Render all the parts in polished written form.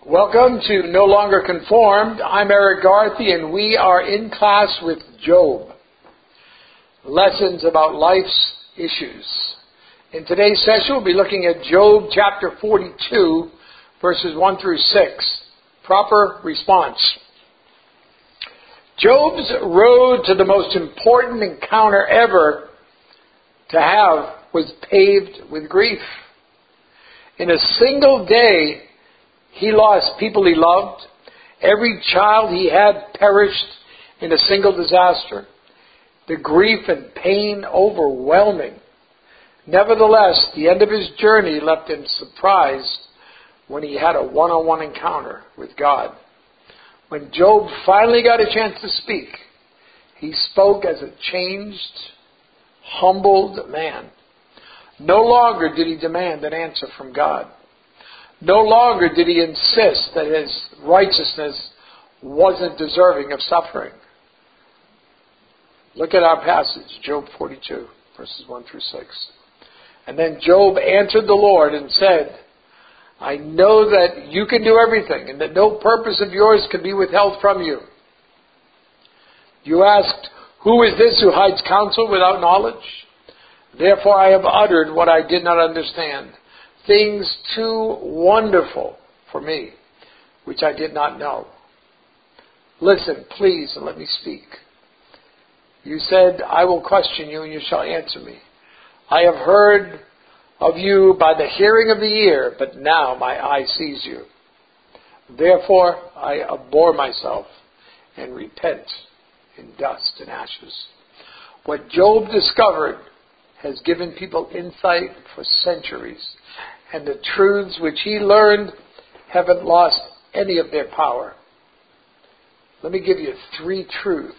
Welcome to No Longer Conformed. I'm Eric Garthy, and we are in class with Job. Lessons about life's issues. In today's session, we'll be looking at Job chapter 42, verses 1 through 6. Proper response. Job's road to the most important encounter ever to have was paved with grief. In a single day, he lost people he loved. Every child he had perished in a single disaster. The grief and pain overwhelming. Nevertheless, the end of his journey left him surprised when he had a one-on-one encounter with God. When Job finally got a chance to speak, he spoke as a changed, humbled man. No longer did he demand an answer from God. No longer did he insist that his righteousness wasn't deserving of suffering. Look at our passage, Job 42, verses 1 through 6. And then Job answered the Lord and said, I know that you can do everything and that no purpose of yours can be withheld from you. You asked, who is this who hides counsel without knowledge? Therefore I have uttered what I did not understand, things too wonderful for me, which I did not know. Listen, please, and let me speak. You said, I will question you and you shall answer me. I have heard of you by the hearing of the ear, but now my eye sees you. Therefore I abhor myself and repent in dust and ashes. What Job discovered has given people insight for centuries, and the truths which he learned haven't lost any of their power. Let me give you 3 truths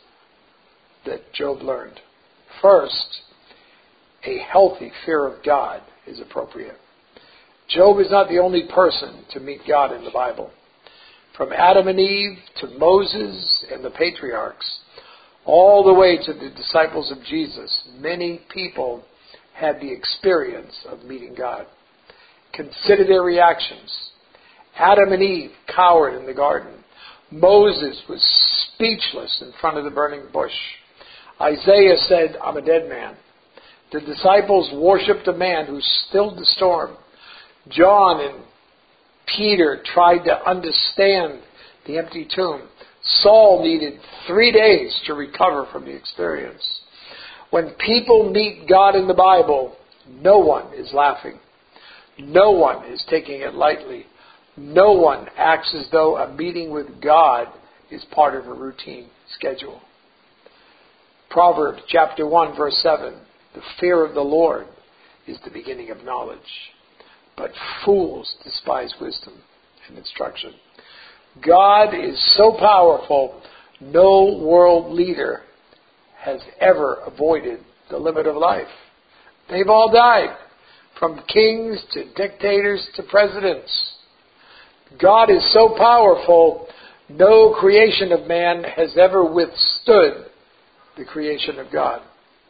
that Job learned. First, a healthy fear of God is appropriate. Job is not the only person to meet God in the Bible. From Adam and Eve to Moses and the patriarchs, all the way to the disciples of Jesus, many people had the experience of meeting God. Consider their reactions. Adam and Eve cowered in the garden. Moses was speechless in front of the burning bush. Isaiah said, I'm a dead man. The disciples worshipped a man who stilled the storm. John and Peter tried to understand the empty tomb. Saul needed 3 days to recover from the experience. When people meet God in the Bible, no one is laughing. No one is taking it lightly. No one acts as though a meeting with God is part of a routine schedule. Proverbs chapter 1, verse 7. The fear of the Lord is the beginning of knowledge, but fools despise wisdom and instruction. God is so powerful, no world leader has ever avoided the limit of life. They've all died, from kings to dictators to presidents. God is so powerful, no creation of man has ever withstood the creation of God.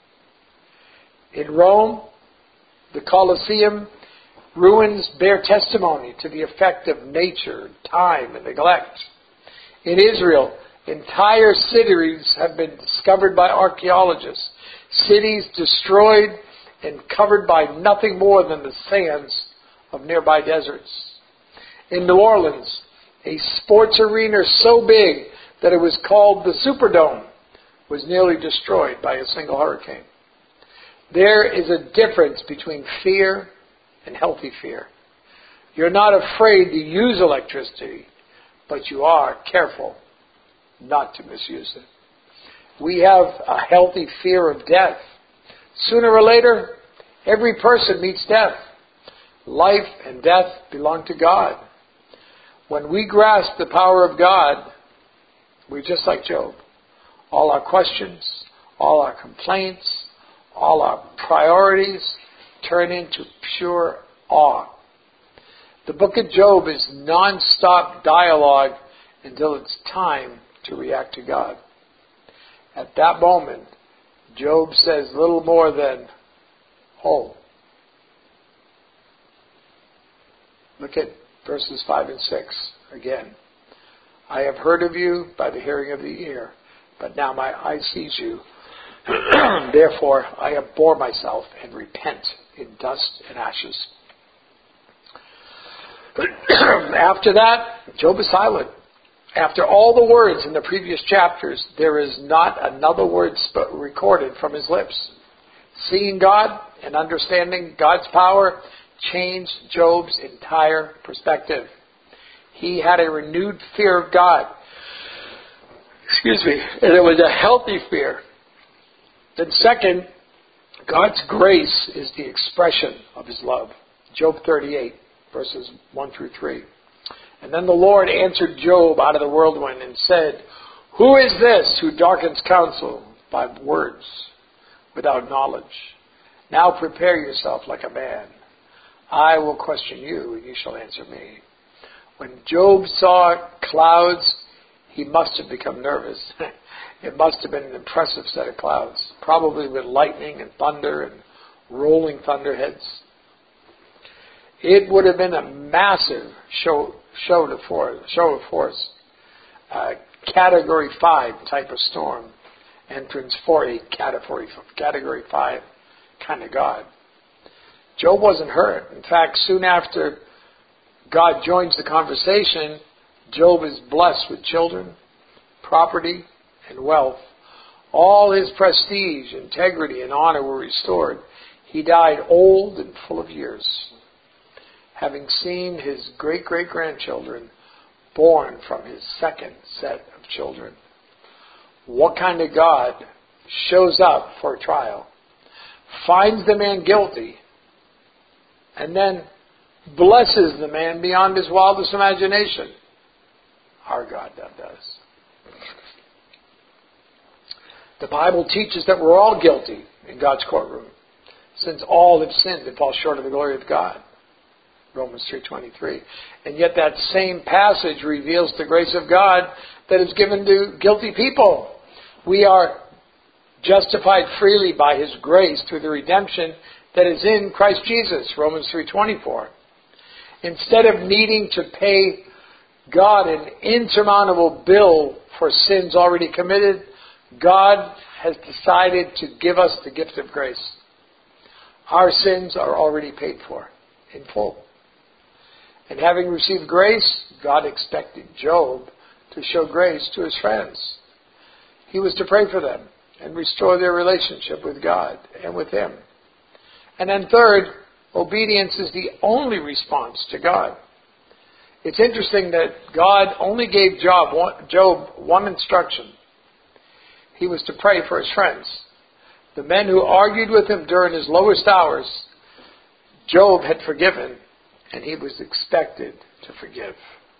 In Rome, the Colosseum ruins bear testimony to the effect of nature, time, and neglect. In Israel, entire cities have been discovered by archaeologists, cities destroyed and covered by nothing more than the sands of nearby deserts. In New Orleans, a sports arena so big that it was called the Superdome was nearly destroyed by a single hurricane. There is a difference between fear and healthy fear. You're not afraid to use electricity, but you are careful not to misuse it. We have a healthy fear of death. Sooner or later, every person meets death. Life and death belong to God. When we grasp the power of God, we're just like Job. All our questions, all our complaints, all our priorities turn into pure awe. The book of Job is non-stop dialogue until it's time to react to God. At that moment, Job says little more than, oh. Look at verses 5 and 6 again. I have heard of you by the hearing of the ear, but now my eye sees you. Therefore I abhor myself and repent in dust and ashes. After that, Job is silent. After all the words in the previous chapters, there is not another word recorded from his lips. Seeing God and understanding God's power changed Job's entire perspective. He had a renewed fear of God. And it was a healthy fear. Then second, God's grace is the expression of his love. Job 38, verses 1 through 3. And then the Lord answered Job out of the whirlwind and said, who is this who darkens counsel by words without knowledge? Now prepare yourself like a man. I will question you, and you shall answer me. When Job saw clouds, he must have become nervous. It must have been an impressive set of clouds, probably with lightning and thunder and rolling thunderheads. It would have been a massive show of force, Category 5 type of storm, entrance for a Category 5 kind of God. Job wasn't hurt. In fact, soon after God joins the conversation, Job is blessed with children, property, and wealth. All his prestige, integrity, and honor were restored. He died old and full of years, having seen his great-great-grandchildren born from his second set of children. What kind of God shows up for a trial, finds the man guilty, and then blesses the man beyond his wildest imagination? Our God does. The Bible teaches that we're all guilty in God's courtroom, since all have sinned and fall short of the glory of God. Romans 3:23. And yet that same passage reveals the grace of God that is given to guilty people. We are justified freely by his grace through the redemption that is in Christ Jesus. Romans 3:24. Instead of needing to pay God an insurmountable bill for sins already committed, God has decided to give us the gift of grace. Our sins are already paid for in full. And having received grace, God expected Job to show grace to his friends. He was to pray for them and restore their relationship with God and with him. And then third, obedience is the only response to God. It's interesting that God only gave Job one instruction. He was to pray for his friends. The men who argued with him during his lowest hours, Job had forgiven, and he was expected to forgive.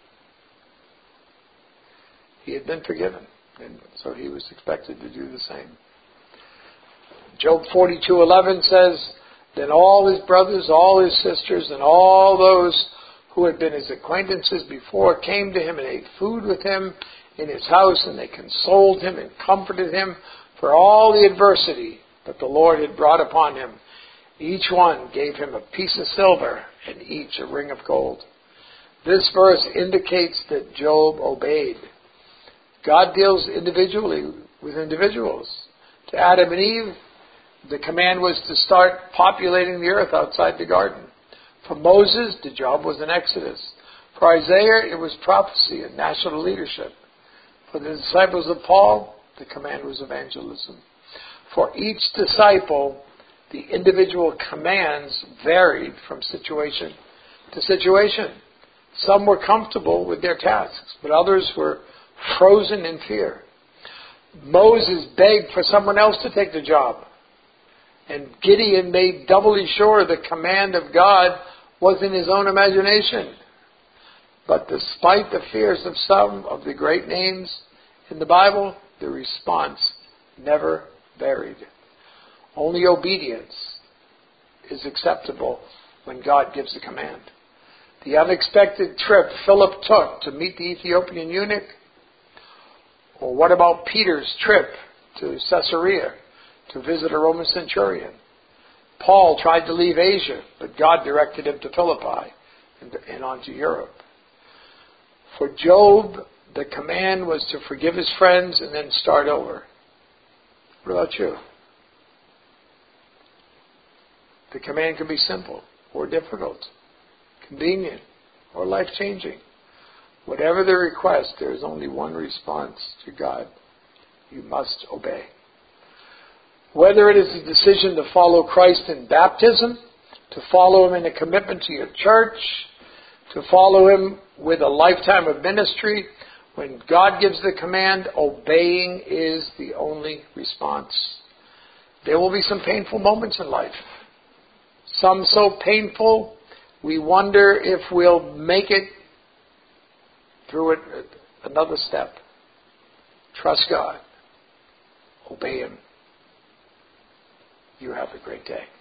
He had been forgiven, and so he was expected to do the same. Job 42:11 says, then all his brothers, all his sisters, and all those who had been his acquaintances before came to him and ate food with him in his house, and they consoled him and comforted him for all the adversity that the Lord had brought upon him. Each one gave him a piece of silver and each a ring of gold. This verse indicates that Job obeyed. God deals individually with individuals. To Adam and Eve, the command was to start populating the earth outside the garden. For Moses, the job was an exodus. For Isaiah, it was prophecy and national leadership. For the disciples of Paul, the command was evangelism. For each disciple, the individual commands varied from situation to situation. Some were comfortable with their tasks, but others were frozen in fear. Moses begged for someone else to take the job. And Gideon made doubly sure the command of God was in his own imagination. But despite the fears of some of the great names in the Bible, the response never varied. Only obedience is acceptable when God gives a command. The unexpected trip Philip took to meet the Ethiopian eunuch? Or what about Peter's trip to Caesarea to visit a Roman centurion? Paul tried to leave Asia, but God directed him to Philippi. and onto Europe. For Job, the command was to forgive his friends and then start over. What about you? The command can be simple or difficult, convenient or life-changing. Whatever the request, there is only one response to God. You must obey. Whether it is a decision to follow Christ in baptism, to follow Him in a commitment to your church, to follow Him with a lifetime of ministry, when God gives the command, obeying is the only response. There will be some painful moments in life. Some so painful, we wonder if we'll make it through it another step. Trust God. Obey Him. You have a great day.